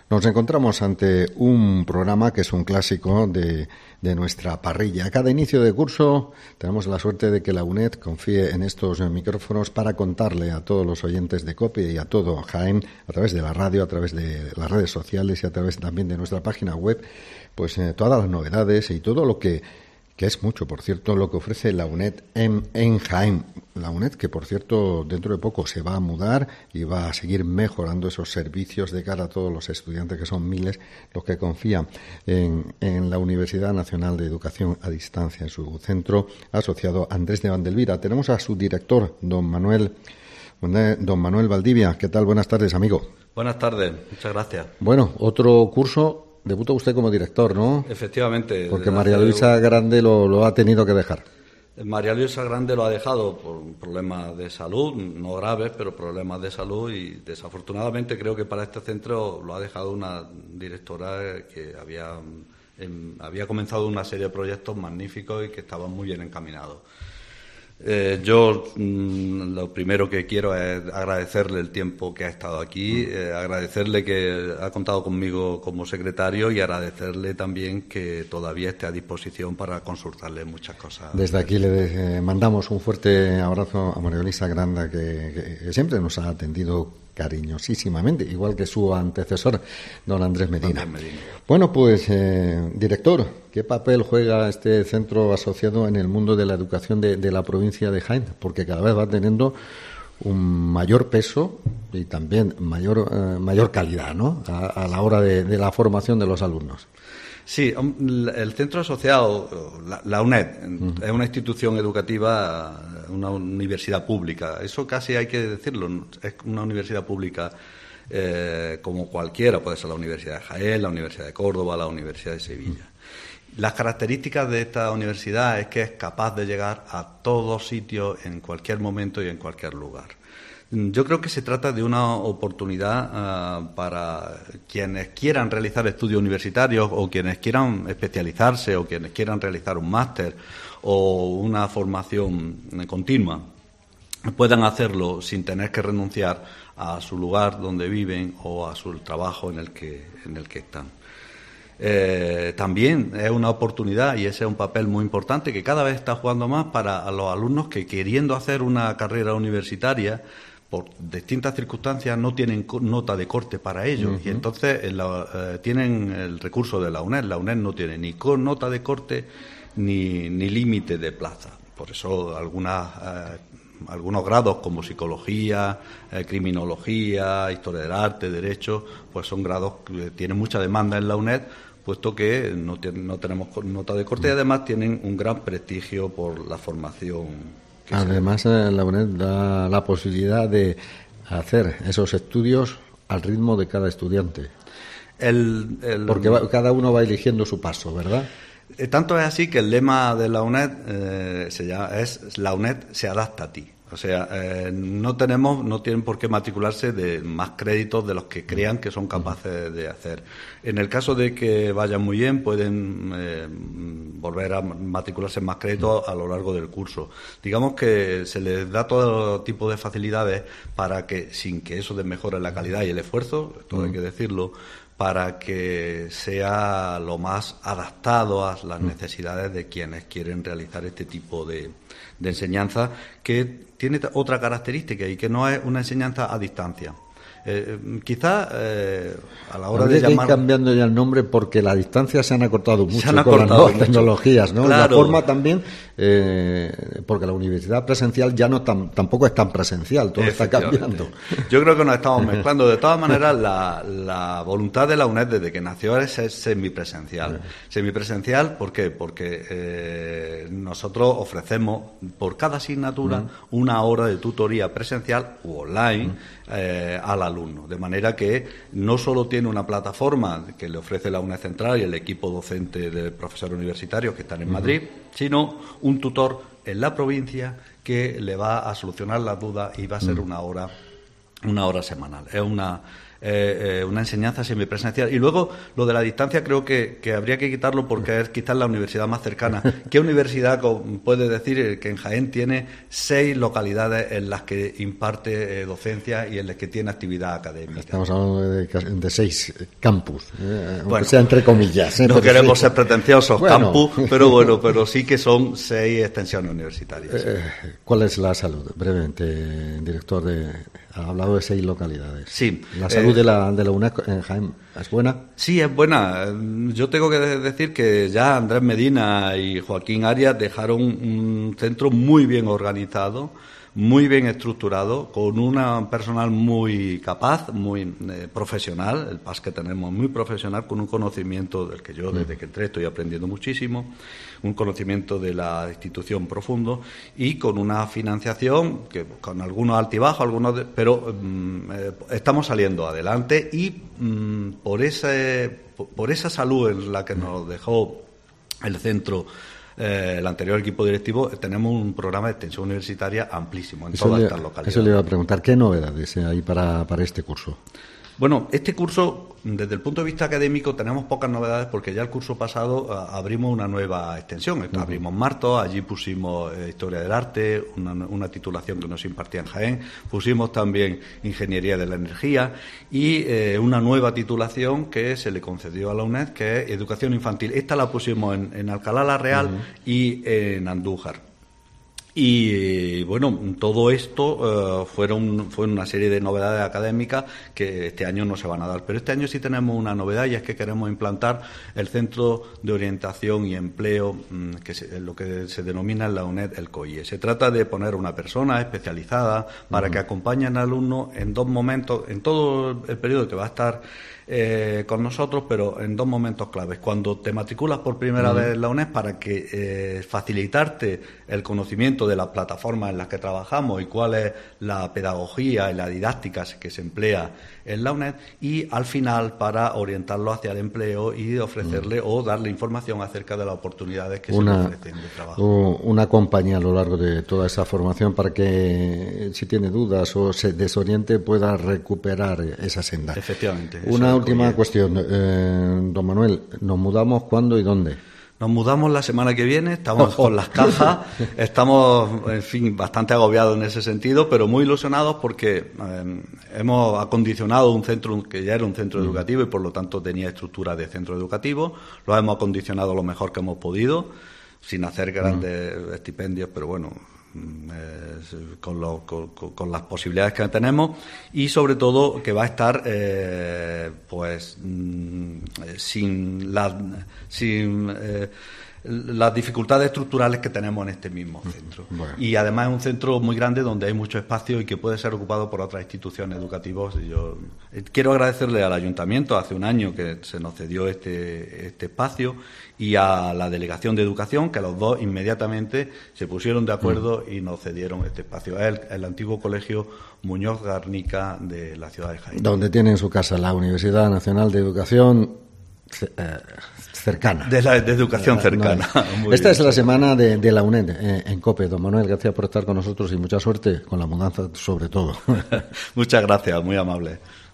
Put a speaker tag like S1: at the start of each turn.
S1: Nos encontramos ante un programa que es un clásico de nuestra parrilla. A cada inicio de curso tenemos la suerte de que la UNED confíe en estos micrófonos para contarle a todos los oyentes de COPE y a todo Jaén, a través de la radio, a través de las redes sociales y a través también de nuestra página web, pues todas las novedades y todo lo que es mucho, por cierto, lo que ofrece la UNED en Jaén. La UNED, que por cierto, dentro de poco se va a mudar y va a seguir mejorando esos servicios de cara a todos los estudiantes, que son miles los que confían en la Universidad Nacional de Educación a Distancia, en su centro asociado Andrés de Vandelvira. Tenemos a su director, don Manuel Valdivia. ¿Qué tal? Buenas tardes, amigo.
S2: Buenas tardes, muchas gracias.
S1: Bueno, otro curso. Debutó usted como director, ¿no?
S2: Efectivamente.
S1: Porque María Luisa Grande lo ha tenido que dejar.
S2: María Luisa Grande lo ha dejado por problemas de salud, no graves, pero problemas de salud, y desafortunadamente creo que para este centro lo ha dejado una directora que había comenzado una serie de proyectos magníficos y que estaban muy bien encaminados. Yo lo primero que quiero es agradecerle el tiempo que ha estado aquí, agradecerle que ha contado conmigo como secretario y agradecerle también que todavía esté a disposición para consultarle muchas cosas.
S1: Desde aquí le mandamos un fuerte abrazo a María Luisa Granda, que siempre nos ha atendido cariñosísimamente, igual que su antecesor, don Andrés Medina. Bueno, pues, director, ¿qué papel juega este centro asociado en el mundo de la educación de la provincia de Jaén? Porque cada vez va teniendo un mayor peso y también mayor calidad, ¿no?, a la hora de la formación de los alumnos.
S2: Sí, el centro asociado, la UNED, es una institución educativa, una universidad pública. Eso casi hay que decirlo, es una universidad pública como cualquiera. Puede ser la Universidad de Jaén, la Universidad de Córdoba, la Universidad de Sevilla. Las características de esta universidad es que es capaz de llegar a todos sitios, en cualquier momento y en cualquier lugar. Yo creo que se trata de una oportunidad para quienes quieran realizar estudios universitarios, o quienes quieran especializarse, o quienes quieran realizar un máster o una formación continua, puedan hacerlo sin tener que renunciar a su lugar donde viven o a su trabajo en el que están. También es una oportunidad, y ese es un papel muy importante que cada vez está jugando más para los alumnos que, queriendo hacer una carrera universitaria, por distintas circunstancias no tienen nota de corte para ello, y entonces tienen el recurso de la UNED. La UNED no tiene ni nota de corte ni límite de plaza. Por eso algunos grados como psicología, criminología, historia del arte, derecho, pues son grados que tienen mucha demanda en la UNED, puesto que no tenemos nota de corte, y además tienen un gran prestigio por la formación.
S1: Además, la UNED da la posibilidad de hacer esos estudios al ritmo de cada estudiante. Porque cada uno va eligiendo su paso, ¿verdad?
S2: Tanto es así que el lema de la UNED es la UNED se adapta a ti. O sea, no tienen por qué matricularse de más créditos de los que crean que son capaces de hacer. En el caso de que vayan muy bien, pueden volver a matricularse en más créditos a lo largo del curso. Digamos que se les da todo tipo de facilidades para que, sin que eso desmejore la calidad y el esfuerzo, esto hay que decirlo, para que sea lo más adaptado a las necesidades de quienes quieren realizar este tipo de enseñanza, que tiene otra característica, y que no es una enseñanza a distancia. Quizá a la hora de llamar...
S1: ir cambiando ya el nombre, porque las distancias se han acortado mucho con las nuevas tecnologías, ¿no? Claro. La forma también, porque la universidad presencial ya tampoco es tan presencial, todo está cambiando.
S2: Yo creo que nos estamos mezclando. De todas maneras, la voluntad de la UNED desde que nació es semipresencial. Semipresencial, ¿por qué? Porque nosotros ofrecemos por cada asignatura una hora de tutoría presencial u online al alumno, de manera que no solo tiene una plataforma que le ofrece la UNED Central y el equipo docente de profesores universitarios que están en Madrid, sino un tutor en la provincia que le va a solucionar las dudas, y va a ser una hora semanal. Es una enseñanza semipresencial. Y luego, lo de la distancia creo que habría que quitarlo porque es quizás la universidad más cercana. ¿Qué universidad puede decir que en Jaén tiene 6 localidades en las que imparte docencia y en las que tiene actividad académica?
S1: Estamos hablando de 6 campus, bueno, sea entre comillas.
S2: No queremos ser pretenciosos, bueno, campus, pero sí que son 6 extensiones universitarias.
S1: ¿Cuál es la salud? Brevemente, director, ha hablado de 6 localidades.
S2: Sí.
S1: ¿La salud de la UNED en Jaén es buena?
S2: Sí, es buena. Yo tengo que decir que ya Andrés Medina y Joaquín Arias dejaron un centro muy bien organizado, muy bien estructurado, con un personal muy capaz, muy profesional, el PAS que tenemos muy profesional, con un conocimiento del que yo desde que entré estoy aprendiendo muchísimo, un conocimiento de la institución profundo y con una financiación que con algunos altibajos, pero estamos saliendo adelante y por esa salud en la que nos dejó el centro, el anterior equipo directivo, tenemos un programa de extensión universitaria amplísimo en todas estas localidades.
S1: Eso le iba a preguntar, ¿qué novedades hay para este curso?
S2: Bueno, este curso, desde el punto de vista académico, tenemos pocas novedades porque ya el curso pasado abrimos una nueva extensión. Abrimos Martos, allí pusimos Historia del Arte, una titulación que nos impartía en Jaén. Pusimos también Ingeniería de la Energía y una nueva titulación que se le concedió a la UNED, que es Educación Infantil. Esta la pusimos en Alcalá la Real y en Andújar. Y bueno, todo esto fue una serie de novedades académicas que este año no se van a dar. Pero este año sí tenemos una novedad y es que queremos implantar el Centro de Orientación y Empleo, que es lo que se denomina en la UNED el COIE. Se trata de poner una persona especializada para que acompañe al alumno en 2 momentos, en todo el periodo que va a estar con nosotros, pero en 2 momentos claves. Cuando te matriculas por primera vez en la UNED, para que facilitarte el conocimiento de las plataformas en las que trabajamos y cuál es la pedagogía y la didáctica que se emplea en la UNED, y al final para orientarlo hacia el empleo y ofrecerle o darle información acerca de las oportunidades que se le ofrecen de trabajo.
S1: Una compañía a lo largo de toda esa formación para que, si tiene dudas o se desoriente, pueda recuperar esa senda.
S2: Efectivamente.
S1: Una última cuestión, don Manuel, ¿nos mudamos cuándo y dónde?
S2: Nos mudamos la semana que viene, estamos con las cajas, estamos, en fin, bastante agobiados en ese sentido, pero muy ilusionados porque hemos acondicionado un centro que ya era un centro educativo y por lo tanto tenía estructura de centro educativo, lo hemos acondicionado lo mejor que hemos podido, sin hacer grandes estipendios, pero bueno, con las posibilidades que tenemos, y sobre todo que va a estar sin las dificultades estructurales que tenemos en este mismo centro. Bueno. Y además es un centro muy grande donde hay mucho espacio y que puede ser ocupado por otras instituciones educativas. Y yo quiero agradecerle al Ayuntamiento, hace un año que se nos cedió este espacio, y a la Delegación de Educación, que los dos inmediatamente se pusieron de acuerdo y nos cedieron este espacio. Es el antiguo colegio Muñoz Garnica de la ciudad de Jaén.
S1: Donde tiene en su casa la Universidad Nacional de Educación cercana.
S2: De educación cercana.
S1: Esta es la semana de la UNED en COPE. Don Manuel, gracias por estar con nosotros y mucha suerte con la mudanza sobre todo.
S2: Muchas gracias, muy amable.